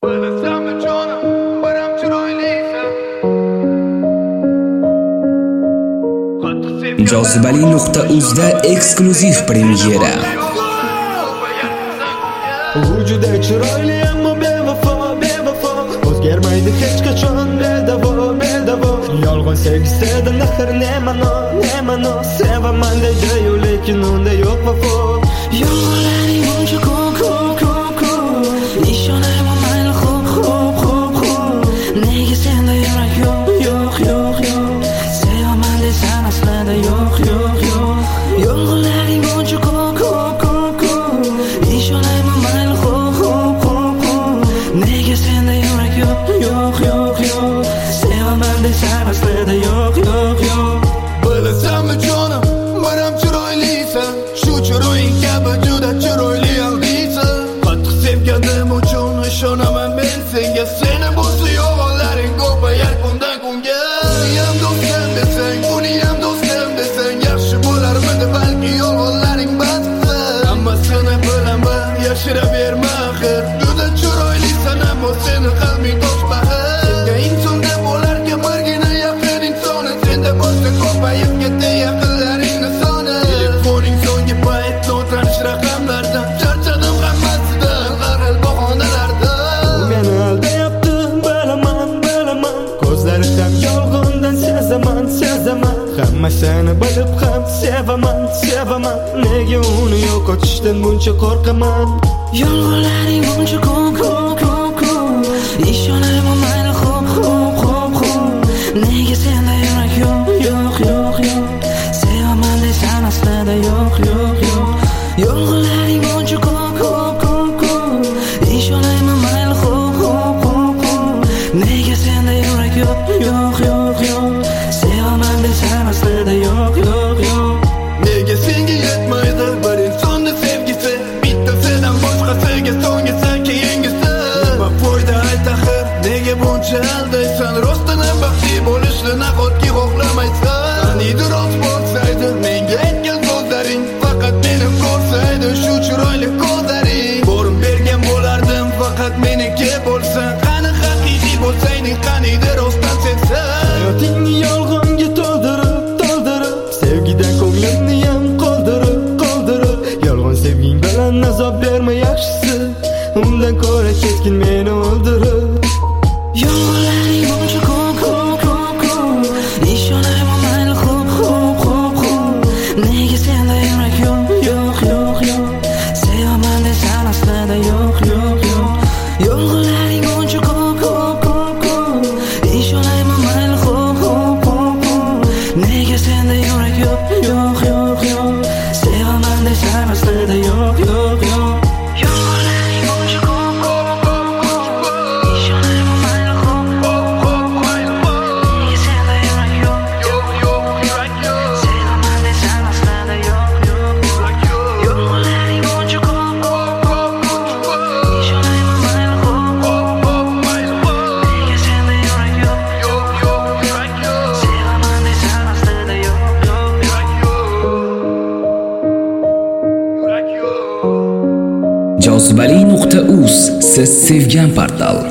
Jozibali.uz'da eksklyuziv premyera. Vücuda chiroyli ammo bevafo, bevafo. O'zgarmaydi hech qachon bedavo, bedavo. Yolg'on sevgisidan axir ne ma'no sevaman deydi-yu, lekin unda yo'q vafo. Yolg'onlaring buncha ko'p ishonayman mayli xo'p nega senda yurak yo'q sevaman desam aslida yo'q yolg'onlaring buncha ko'p ishonayman mayli xo'p nega senda yurak yo'q sevaman desam aslida yo'q bilasanmi jonim baram chiroylisan shu chiroying kabi juda chiroyli aldiysan qattiq sevganim uchun ishonaman men senga seni bo'lsa yolg'onlaring ko'payar kundan kunga uniyam do'stim desang uniyam do'stim desang yaxshi bo'larmidi balki yolg'onlaring bas hammasini bilaman yashiraverma axir juda chiroylisan ammo seni qalbing toshbag'ir senga insonda bo'larkan birgina yaqin insoni senda bo'lsa ko'payib ketdi yaqinlaringni soni telefoning so'nggi payt notanish raqamlardan charchadim hammasidan har xil bahonalardan u meni aldayapti bilaman ko'zlari ham yolg'ondan sezaman hammasini bilib ham sevaman nega uni yo'qotishdan buncha qo'rqaman yolg'onlaring buncha ko'p ishonayman mayli xo'p nega senda yurak yo'q sevaman desam aslida yo'q yolg'onlaring buncha ko'p ishonayman mayli xo'p nega senda yurak yo'q sevaman desam aslida yo'q nega senga yetmaydi bir insonni sevgisi bittasidan boshqasiga so'ngisi keyingisi nima foyda ayt axir nega buncha aldaysan rostdan baxtli bo'lishni nahotki xohlamaysan qaniydi rost bo'lsaydi menga aytgan so'zlaring faqat meni ko'rsaydi shu chiroyli ko'zlaring borim bergan bo'lardim faqat meniki bo'lsan qani haqiqiy bo'lsang qaniydi rostdan sevsan hayotingni yolg'onga to'ldirib sevgidan ko'nglimni ham qoldirib yolg'on sevging bilan azob berma yaxshisi undan ko'ra ketgin meni o'ldirib yolg'onlaring buncha ko'p ishonayman mayli xo'p nega senda yurak yo'q sevaman desam aslida yo'q yolg'onlaring buncha ko'p ishonayman mayli xo'p nega senda yurak yo'q sevaman desam aslida yo'q yolg'onlaring buncha ko'p ishonayman mayli xo'p nega senda yurak yo'q sevaman desam aslida yo'q yolg'onlaring buncha ko'p ishonayman mayli xo'p nega senda yurak yo'q sevaman desam aslida yo'q Jozibali.uz siz sevgan portal.